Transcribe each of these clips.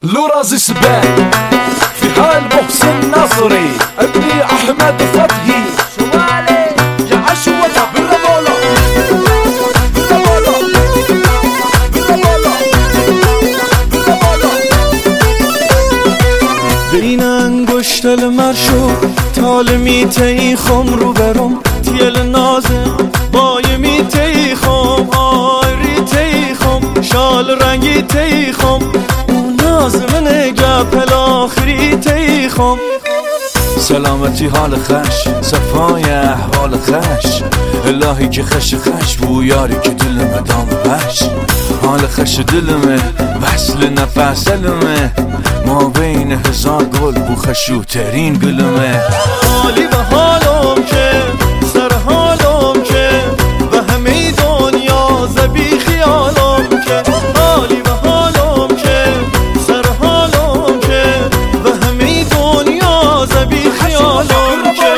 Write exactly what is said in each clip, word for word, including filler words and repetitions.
لورازيس بان في حال محسن نصري ابني احمد فتحي شوالي جعش وطا بالرمولة بالرمولة بالرمولة بالرمولة بین انگشت المرشو تال میتی خم رو برم تیل نازه بای میتی خم آری تی خم شال رنگی تی خم اون نازمن گپل آخری تی خم سلامتی حال خش صفای احوال خش الهی که خش خش بو یاری که دلمه دام بش حال خش دلمه وصل نفس دلمه ما بین هزار گل بو خشوترین گلمه حالی به حالم که سر حالم که به همه دنیا زبی خیالم که حالی به حالم که سر حالم که به همه دنیا زبی خیالم که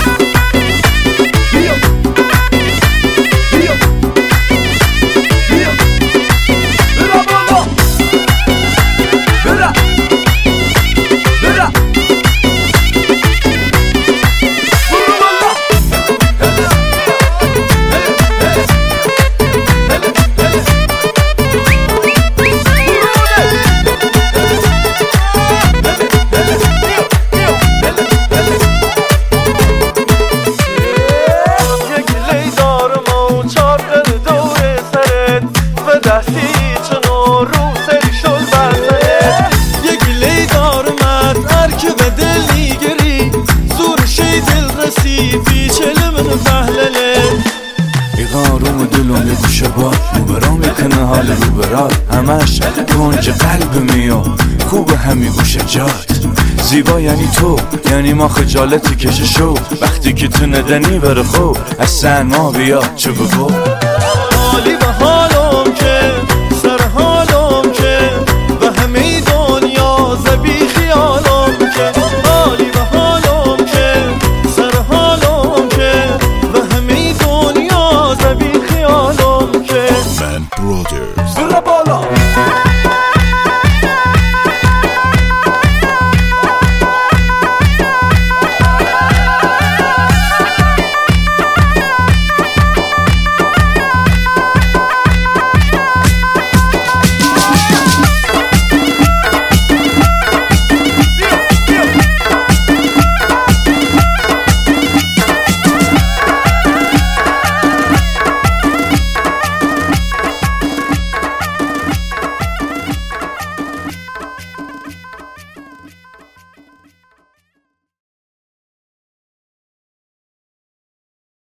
آروم دلم یه گوشه بار روبرا میکنه حال روبرات همش کنج قلب میو خوب همی گوشه جات زیبا یعنی تو یعنی ما خجالتی کشه شو وقتی که تو ندنی بره خوب از سن ما بیا چه بگو حالی به حالم که